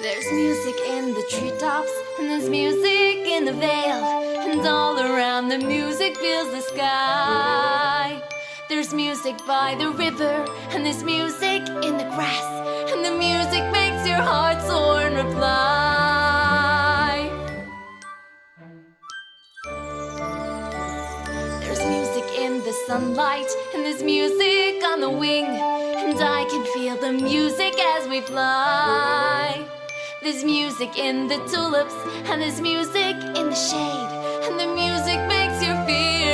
There's music in the treetops, and there's music in the vale, and all around the music fills the sky. There's music by the river, and there's music in the grass, and the music makes your heart soar and reply. There's music in the sunlight, and there's music on the wing, and I can feel the music as we fly. There's music in the tulips, and there's music in the shade, and the music makes your fear